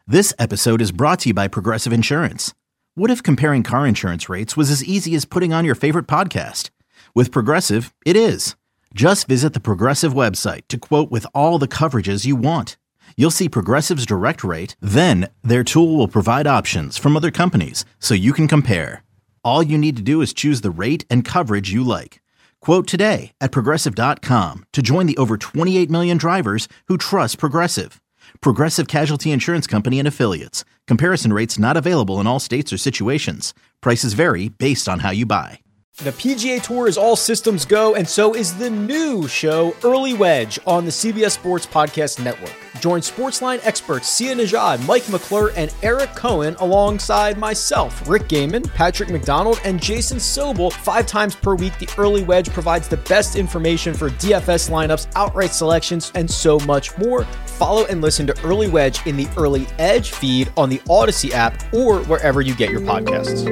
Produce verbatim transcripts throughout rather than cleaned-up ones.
This episode is brought to you by Progressive Insurance. What if comparing car insurance rates was as easy as putting on your favorite podcast? With Progressive, it is. Just visit the Progressive website to quote with all the coverages you want. You'll see Progressive's direct rate, then their tool will provide options from other companies so you can compare. All you need to do is choose the rate and coverage you like. Quote today at Progressive dot com to join the over twenty-eight million drivers who trust Progressive. Progressive Casualty Insurance Company and Affiliates. Comparison rates not available in all states or situations. Prices vary based on how you buy. The P G A Tour is all systems go, and so is the new show, Early Wedge, on the C B S Sports Podcast Network. Join Sportsline experts Sia Nejad, Mike McClure, and Eric Cohen alongside myself, Rick Gaiman, Patrick McDonald, and Jason Sobel. Five times per week, the Early Wedge provides the best information for D F S lineups, outright selections, and so much more. Follow and listen to Early Wedge in the Early Edge feed on the Odyssey app or wherever you get your podcasts.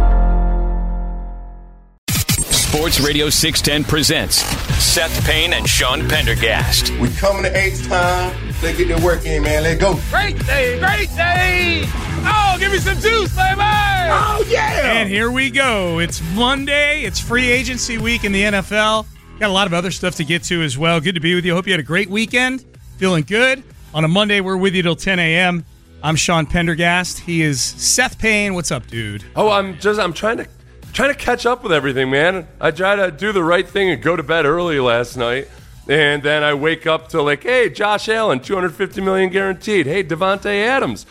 Sports Radio six ten presents Seth Payne and Sean Pendergast. We coming to H time. Let's get their work in, man. Let's go. Great day, great day. Oh, give me some juice, baby. Oh, yeah. And here we go. It's Monday. It's free agency week in the N F L. Got a lot of other stuff to get to as well. Good to be with you. Hope you had a great weekend. Feeling good. On a Monday, we're with you till ten a.m. I'm Sean Pendergast. He is Seth Payne. What's up, dude? Oh, I'm just, I'm trying to... Trying to catch up with everything, man. I tried to do the right thing and go to bed early last night. And then I wake up to like, hey, Josh Allen, two hundred fifty million dollars guaranteed. Hey, Devontae Adams,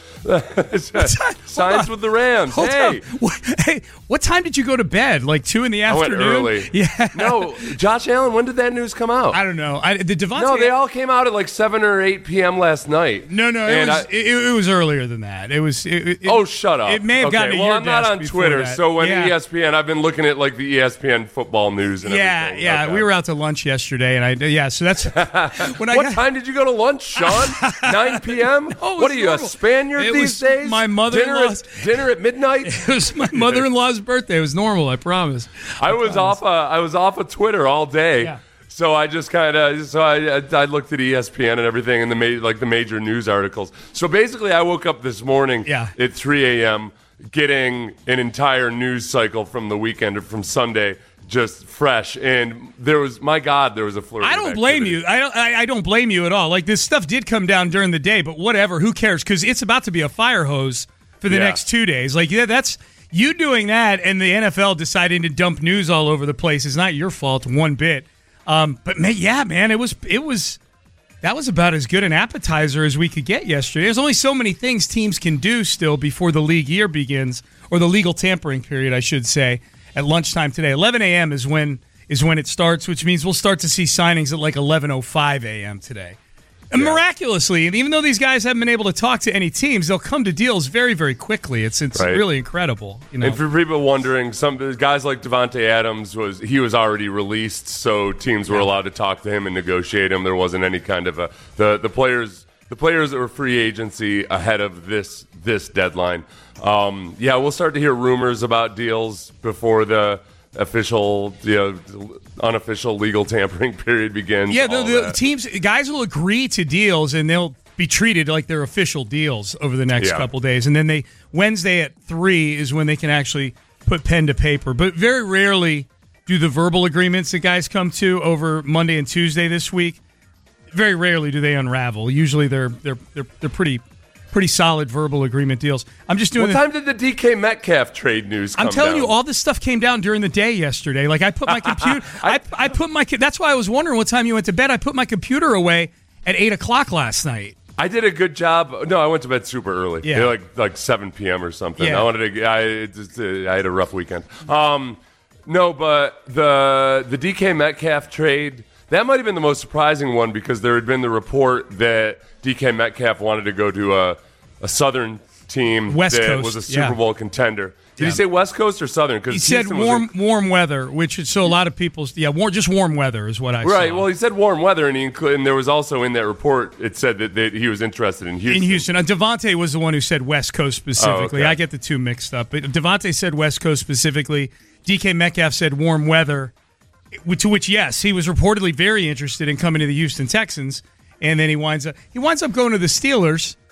signs with the Rams. Hold hey. What, hey, what time did you go to bed? Like two in the afternoon? I went early. Yeah. No, Josh Allen, when did that news come out? I don't know. I, the Devontae. No, they all came out at like seven or eight p.m. last night. No, no, it was, I, it, it was earlier than that. It was. It, it, oh, shut up. It may have okay, gotten to well, your I'm not desk on before Twitter, that. so when yeah. E S P N, I've been looking at like the E S P N football news and yeah, everything. Yeah, yeah. Okay. We were out to lunch yesterday, and I yeah. So that's when I what got, time did you go to lunch, Sean? nine p.m.? Oh, what are you, normal. a Spaniard it these was days? My dinner mother-in-law's at, dinner at midnight? It was my mother-in-law's birthday. It was normal, I promise. I, I was promise. off. Uh, I was off of Twitter all day. Yeah. So I just kind of, so I, I looked at E S P N and everything, and the ma- like the major news articles. So basically, I woke up this morning yeah. at three a.m. getting an entire news cycle from the weekend or from Sunday, just fresh. And there was, my God, there was a flurry. I don't blame you. I don't. I, I don't blame you at all. Like, this stuff did come down during the day, but whatever. Who cares? Because it's about to be a fire hose for the yeah. next two days. Like, yeah, that's you doing that, and the N F L deciding to dump news all over the place is not your fault one bit. Um, but man, yeah, man, it was it was that was about as good an appetizer as we could get yesterday. There's only so many things teams can do still before the league year begins, or the legal tampering period, I should say, at lunchtime today. eleven a.m. is when is when it starts, which means we'll start to see signings at like eleven oh five a.m. today. And yeah. miraculously, and even though these guys haven't been able to talk to any teams, they'll come to deals very, very quickly. It's it's right. really incredible. You know? And for people wondering, some guys like Devontae Adams was he was already released, so teams were yeah. allowed to talk to him and negotiate him. There wasn't any kind of a the the players the players that were free agency ahead of this this deadline. Um, yeah, we'll start to hear rumors about deals before the official, you know, unofficial legal tampering period begins. Yeah, the, the teams, guys will agree to deals, and they'll be treated like they're official deals over the next yeah. couple days. And then they Wednesday at three is when they can actually put pen to paper. But very rarely do the verbal agreements that guys come to over Monday and Tuesday this week. Very rarely do they unravel. Usually they're they're they're they're pretty. Pretty solid verbal agreement deals. I'm just doing. What the, time did the D K Metcalf trade news come I'm telling down? you, all this stuff came down during the day yesterday. Like, I put my computer. I, I put my. That's why I was wondering what time you went to bed. I put my computer away at eight o'clock last night. I did a good job. No, I went to bed super early. Yeah, like like seven p.m. or something. Yeah. I wanted to. I just, uh, I had a rough weekend. Um, no, but the the D K Metcalf trade, that might have been the most surprising one, because there had been the report that D K Metcalf wanted to go to a a Southern team West that Coast, was a Super yeah. Bowl contender. Did Yeah. he say West Coast or Southern? He said warm, warm weather, which is, so a lot of people's yeah, warm, just warm weather is what I right. saw. Well, he said warm weather, and he inclu- and there was also in that report it said that, that he was interested in Houston. In Houston, uh, Devontae was the one who said West Coast specifically. Oh, okay. I get the two mixed up, but Devontae said West Coast specifically. D K Metcalf said warm weather, to which yes, he was reportedly very interested in coming to the Houston Texans, and then he winds up he winds up going to the Steelers.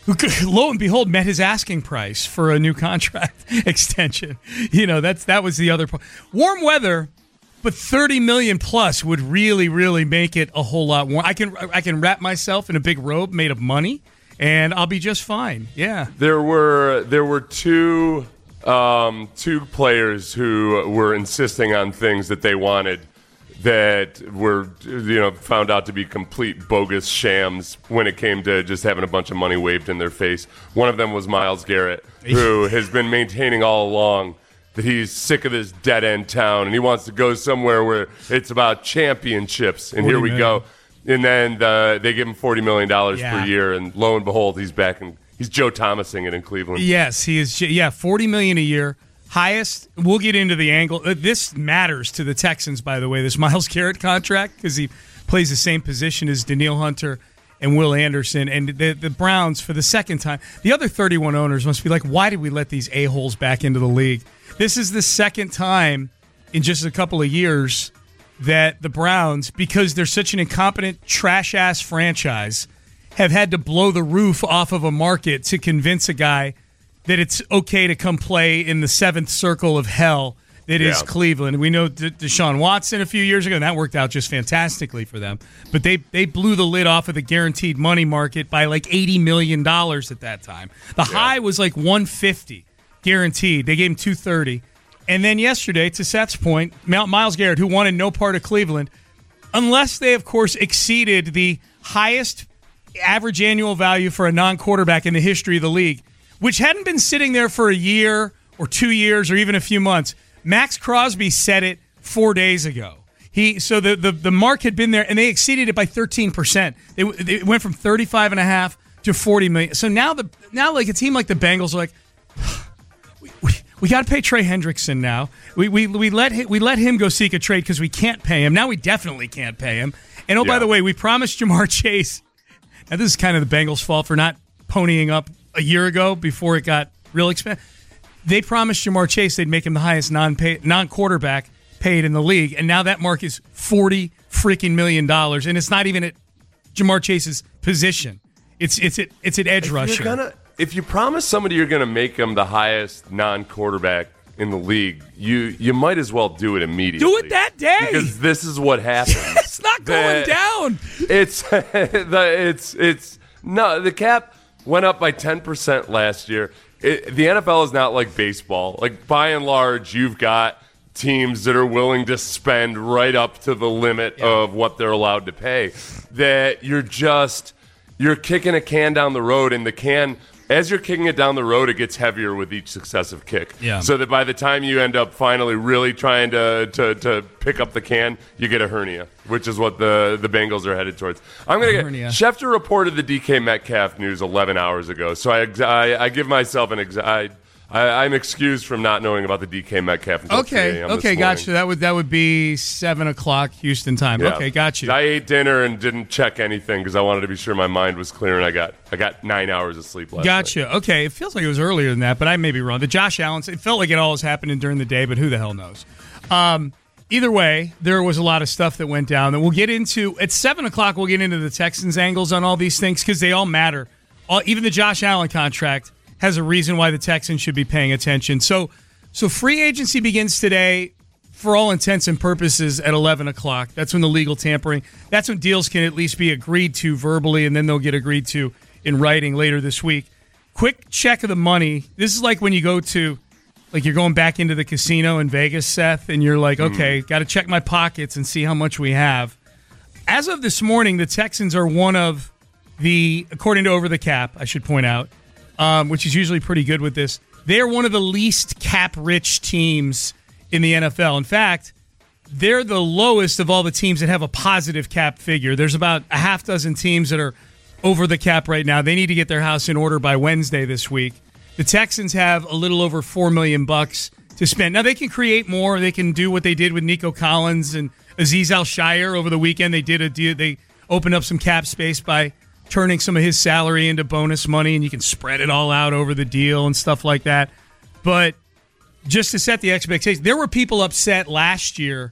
who, lo and behold, met his asking price for a new contract extension. You know, that's that was the other point. Warm weather, but thirty million plus would really, really make it a whole lot warm. I can I can wrap myself in a big robe made of money, and I'll be just fine. Yeah. There were there were two um, two players who were insisting on things that they wanted that were, you know, found out to be complete bogus shams when it came to just having a bunch of money waved in their face. One of them was Myles Garrett, who has been maintaining all along that he's sick of this dead-end town and he wants to go somewhere where it's about championships. And here we million. go. And then the, they give him forty million dollars yeah. per year, and lo and behold, he's back in. He's Joe Thomasing it in Cleveland. Yes, he is. Yeah, forty million dollars a year. Highest, we'll get into the angle. This matters to the Texans, by the way, this Myles Garrett contract, because he plays the same position as Danielle Hunter and Will Anderson. And the, the Browns, for the second time, the other thirty-one owners must be like, why did we let these a-holes back into the league? This is the second time in just a couple of years that the Browns, because they're such an incompetent, trash-ass franchise, have had to blow the roof off of a market to convince a guy that it's okay to come play in the seventh circle of hell that yeah. is Cleveland. We know De- Deshaun Watson a few years ago, and that worked out just fantastically for them. But they they blew the lid off of the guaranteed money market by like eighty million dollars at that time. The yeah. high was like one hundred fifty guaranteed. They gave him two hundred thirty. And then yesterday, to Seth's point, Myles Garrett, who wanted no part of Cleveland, unless they, of course, exceeded the highest average annual value for a non-quarterback in the history of the league, which hadn't been sitting there for a year or two years or even a few months. Max Crosby said it four days ago. He so the, the, the mark had been there, and they exceeded it by thirteen percent. They, they went from thirty-five and a half to forty million. So now the now like a team like the Bengals are like, we, we, we got to pay Trey Hendrickson now. We we we let him, we let him go seek a trade because we can't pay him. Now we definitely can't pay him. And oh, yeah. by the way, we promised Jamar Chase. Now this is kind of the Bengals' fault for not ponying up a year ago before it got real expensive. They promised Jamar Chase they'd make him the highest non-pay, non-quarterback paid in the league, and now that mark is forty freaking million dollars, and it's not even at Jamar Chase's position. It's it's at, it's at edge if rusher. You're gonna, if you promise somebody you're going to make him the highest non-quarterback in the league, you you might as well do it immediately. Do it that day, because this is what happens. It's not going down. It's the it's it's no the cap went up by ten percent last year. It, the N F L is not like baseball. Like, by and large, you've got teams that are willing to spend right up to the limit yeah. of what they're allowed to pay. That you're just, you're kicking a can down the road, and the can, as you're kicking it down the road, it gets heavier with each successive kick. Yeah. So that by the time you end up finally really trying to, to, to pick up the can, you get a hernia, which is what the, the Bengals are headed towards. I'm going to get Schefter reported the D K Metcalf news eleven hours ago, so I I, I give myself an ex- I, I, I'm excused from not knowing about the D K Metcalf until okay, okay, gotcha. That would that would be seven o'clock Houston time. Yeah. Okay, gotcha. I ate dinner and didn't check anything because I wanted to be sure my mind was clear, and I got I got nine hours of sleep last gotcha. night. Gotcha. Okay, it feels like it was earlier than that, but I may be wrong. The Josh Allen, it felt like it all was happening during the day, but who the hell knows? Um, either way, there was a lot of stuff that went down that we'll get into at seven o'clock. We'll get into the Texans' angles on all these things because they all matter. All, even the Josh Allen contract has a reason why the Texans should be paying attention. So so free agency begins today for all intents and purposes at eleven o'clock. That's when the legal tampering, that's when deals can at least be agreed to verbally, and then they'll get agreed to in writing later this week. Quick check of the money. This is like when you go to, like you're going back into the casino in Vegas, Seth, and you're like, okay, mm. got to check my pockets and see how much we have. As of this morning, the Texans are one of the, according to Over the Cap, I should point out, Um, which is usually pretty good with this. They're one of the least cap-rich teams in the N F L. In fact, they're the lowest of all the teams that have a positive cap figure. There's about a half dozen teams that are over the cap right now. They need to get their house in order by Wednesday this week. The Texans have a little over four million bucks to spend. Now, they can create more. They can do what they did with Nico Collins and Azeez Al-Shaair over the weekend. They did a deal. They opened up some cap space by turning some of his salary into bonus money, and you can spread it all out over the deal and stuff like that. But just to set the expectation, there were people upset last year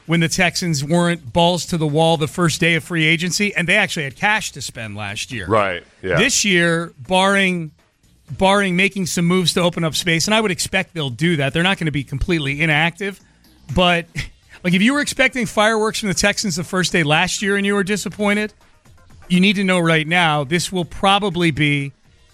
when the Texans weren't balls to the wall the first day of free agency, and they actually had cash to spend last year. Right. Yeah. This year, barring barring making some moves to open up space, and I would expect they'll do that. They're not going to be completely inactive, but like if you were expecting fireworks from the Texans the first day last year and you were disappointed, you need to know right now this will probably be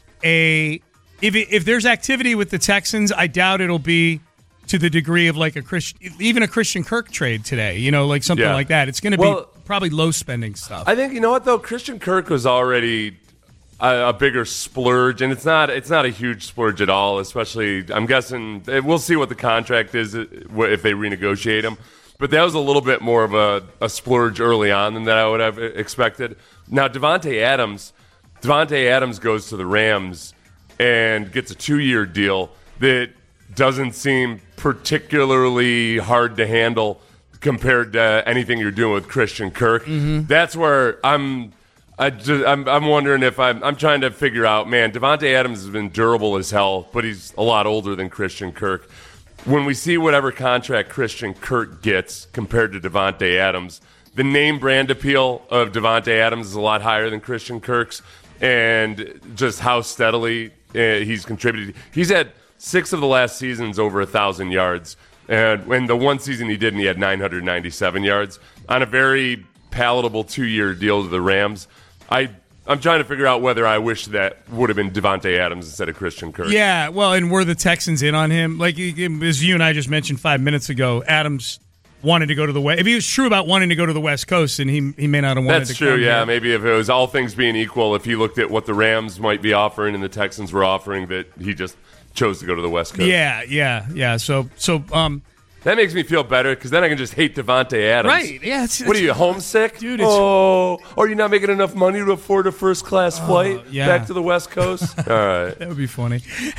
a if it, if there's activity with the Texans, I doubt it'll be to the degree of like a Christian, even a Christian Kirk trade today, you know, like something Yeah. like that. It's going to Well, be probably low spending stuff. I think, you know what, though? Christian Kirk was already a, a bigger splurge, and it's not it's not a huge splurge at all, especially, I'm guessing, we'll see what the contract is if they renegotiate him. But that was a little bit more of a, a splurge early on than that I would have expected. Now, Devontae Adams, Devontae Adams goes to the Rams and gets a two-year deal that doesn't seem particularly hard to handle compared to anything you're doing with Christian Kirk. Mm-hmm. That's where I'm I just, I'm, I'm wondering if I'm I'm trying to figure out, man, Devontae Adams has been durable as hell, but he's a lot older than Christian Kirk. When we see whatever contract Christian Kirk gets compared to Devontae Adams, the name brand appeal of Devontae Adams is a lot higher than Christian Kirk's, and just how steadily uh, he's contributed. He's had six of the last seasons over one thousand yards. And when the one season he didn't, he had nine hundred ninety-seven yards on a very palatable two-year deal to the Rams. I, I'm trying to figure out whether I wish that would have been Devontae Adams instead of Christian Kirk. Yeah, well, and were the Texans in on him? Like, as you and I just mentioned five minutes ago, Adams wanted to go to the West. If he was true about wanting to go to the West Coast, then he he may not have wanted That's to true, come yeah. here. Maybe if it was all things being equal, if he looked at what the Rams might be offering and the Texans were offering, that he just chose to go to the West Coast. Yeah, yeah, yeah. So, so um, that makes me feel better because then I can just hate Devontae Adams. right? Yeah. It's, What are you, homesick? Dude, it's- oh, or are you not making enough money to afford a first-class flight yeah. back to the West Coast? All right. That would be funny.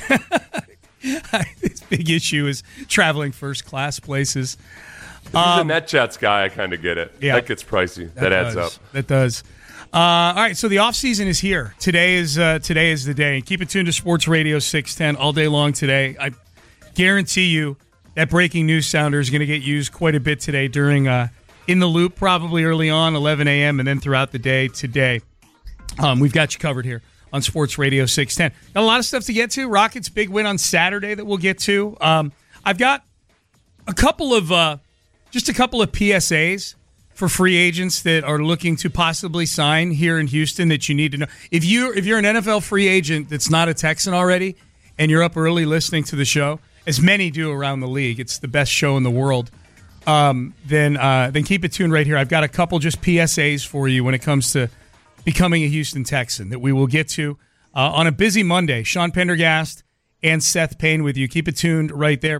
His big issue is traveling first class places. If he's a NetJets guy, I kind of get it. Yeah. That gets pricey. That, adds does. up. That does. Uh, all right, so the off season is here. Today is uh, today is the day. Keep it tuned to Sports Radio six ten all day long today. I guarantee you that breaking news sounder is going to get used quite a bit today during uh, In the Loop, probably early on, eleven a.m., and then throughout the day today. Um, we've got you covered here on Sports Radio six ten. Got a lot of stuff to get to. Rockets' big win on Saturday that we'll get to. Um, I've got a couple of uh, just a couple of P S As for free agents that are looking to possibly sign here in Houston that you need to know. If you if you're an N F L free agent that's not a Texan already, and you're up early listening to the show, as many do around the league, it's the best show in the world. Um, then uh, then keep it tuned right here. I've got a couple just P S As for you when it comes to becoming a Houston Texan that we will get to uh, on a busy Monday. Sean Pendergast and Seth Payne with you. Keep it tuned right there.